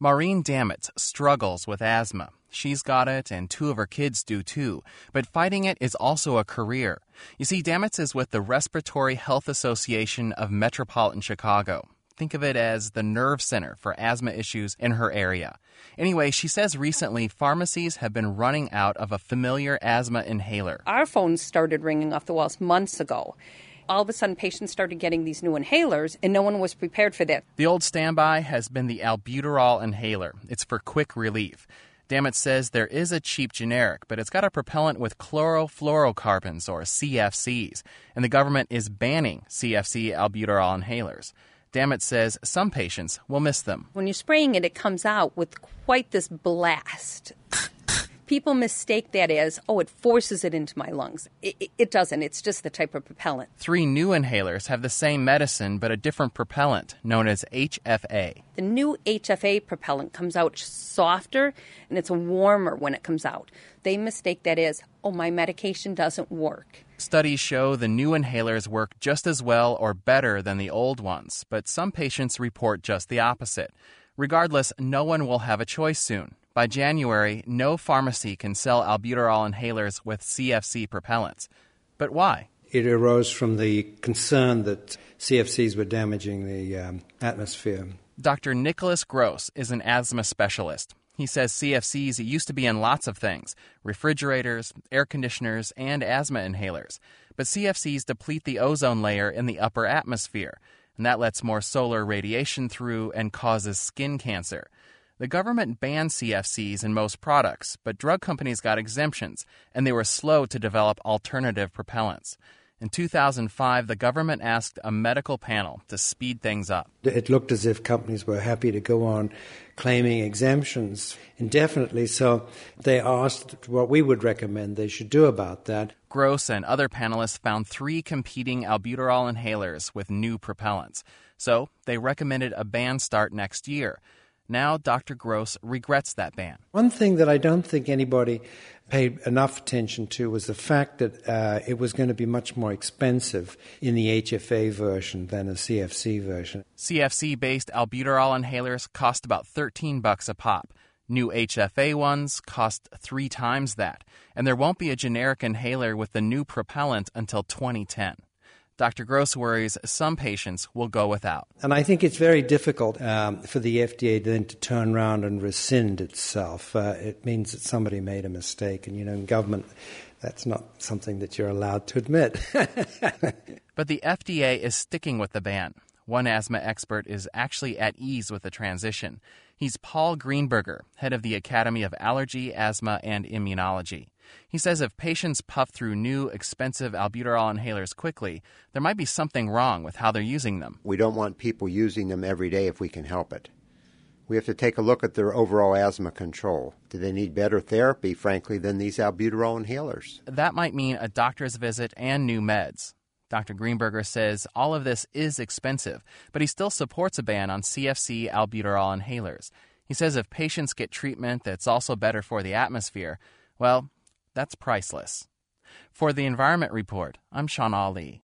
Maureen Dammit struggles with asthma. She's got it, and two of her kids do too. But fighting it is also a career. You see, Dammit is with the Respiratory Health Association of Metropolitan Chicago. Think of it as the nerve center for asthma issues in her area. Anyway, she says recently pharmacies have been running out of a familiar asthma inhaler. Our phones started ringing off the walls months ago. All of a sudden, patients started getting these new inhalers, and no one was prepared for that. The old standby has been the albuterol inhaler. It's for quick relief. Dammit says there is a cheap generic, but it's got a propellant with chlorofluorocarbons, or CFCs, and the government is banning CFC albuterol inhalers. Dammit says some patients will miss them. When you're spraying it, it comes out with quite this blast. People mistake that as, it forces it into my lungs. It doesn't. It's just the type of propellant. 3 new inhalers have the same medicine but a different propellant, known as HFA. The new HFA propellant comes out softer, and it's warmer when it comes out. They mistake that as, my medication doesn't work. Studies show the new inhalers work just as well or better than the old ones, but some patients report just the opposite. Regardless, no one will have a choice soon. By January, no pharmacy can sell albuterol inhalers with CFC propellants. But why? It arose from the concern that CFCs were damaging the atmosphere. Dr. Nicholas Gross is an asthma specialist. He says CFCs used to be in lots of things: refrigerators, air conditioners, and asthma inhalers. But CFCs deplete the ozone layer in the upper atmosphere, and that lets more solar radiation through and causes skin cancer. The government banned CFCs in most products, but drug companies got exemptions, and they were slow to develop alternative propellants. In 2005, the government asked a medical panel to speed things up. It looked as if companies were happy to go on claiming exemptions indefinitely, so they asked what we would recommend they should do about that. Gross and other panelists found 3 competing albuterol inhalers with new propellants. So they recommended a ban start next year. Now, Dr. Gross regrets that ban. One thing that I don't think anybody paid enough attention to was the fact that it was going to be much more expensive in the HFA version than a CFC version. CFC-based albuterol inhalers cost about $13 a pop. New HFA ones cost 3 times that, and there won't be a generic inhaler with the new propellant until 2010. Dr. Gross worries some patients will go without. And I think it's very difficult for the FDA then to turn around and rescind itself. It means that somebody made a mistake. And, in government, that's not something that you're allowed to admit. But the FDA is sticking with the ban. One asthma expert is actually at ease with the transition. He's Paul Greenberger, head of the Academy of Allergy, Asthma, and Immunology. He says if patients puff through new, expensive albuterol inhalers quickly, there might be something wrong with how they're using them. We don't want people using them every day if we can help it. We have to take a look at their overall asthma control. Do they need better therapy, frankly, than these albuterol inhalers? That might mean a doctor's visit and new meds. Dr. Greenberger says all of this is expensive, but he still supports a ban on CFC albuterol inhalers. He says if patients get treatment that's also better for the atmosphere, well, that's priceless. For the Environment Report, I'm Sean Ali.